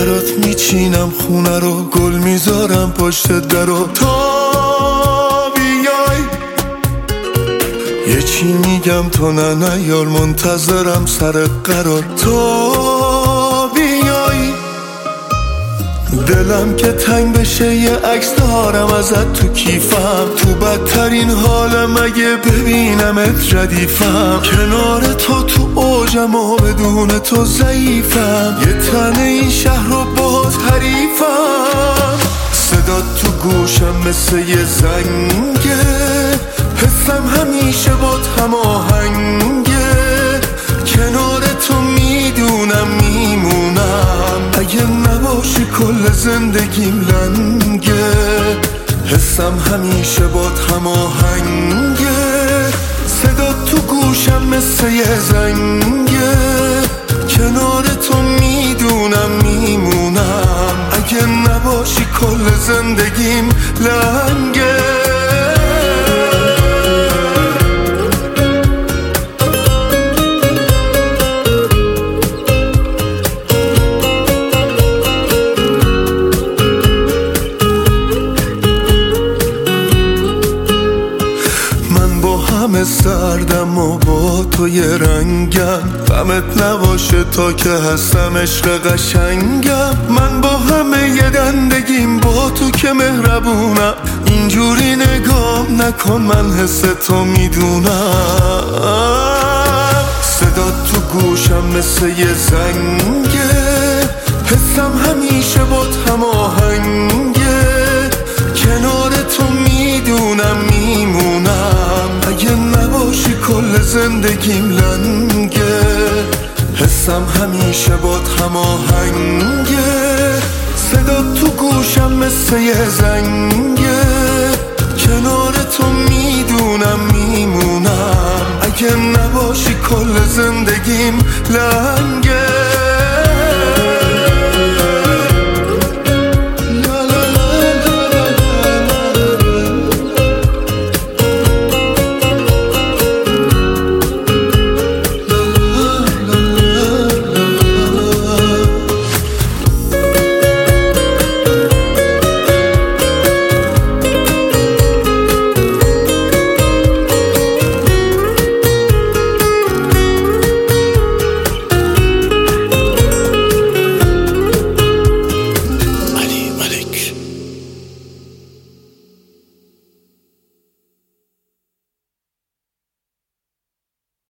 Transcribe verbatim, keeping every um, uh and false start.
برات میچینم خونه رو، گل میذارم پشت در رو، تا بیای یه چی میگم تو نه نه یار، منتظرم سر قرار تا بیای. دلم که تنگ بشه یه عکس دارم ازت تو کیفم، تو بدترین حالم اگه ببینمت ردیفم، کنار تو تو اوجم و بدون تو ضعیفم، یه تن این شهر رو با حریفم. صدات تو گوشم مثل یه زنگه، حسم همیشه با هماهنگه، کنار تو میدونم میمونم، اگه نباشی کل زندگیم لنگه، حسم همیشه با هماهنگه. صدات تو گوشم مثل یه زنگه، کنار تو میدونم میمونم، اگه نباشی کل زندگیم لنگه. همه سردم و با تو یه رنگم، غمت نباشه تا که هستم عشق قشنگم، من با همه یه دندگیم با تو که مهربونم، اینجوری نگام نکن من حس تو میدونم. صدات تو گوشم مثل یه زنگه، حسم همیشه با هماهنگه، کنار تو میدونم میمونم، اگه نباشی کل زندگیم لنگه، حسم همیشه با هماهنگه. صدات تو گوشم مثل یه زنگه، کنار تو میدونم میمونم، اگه نباشی کل زندگیم لنگه.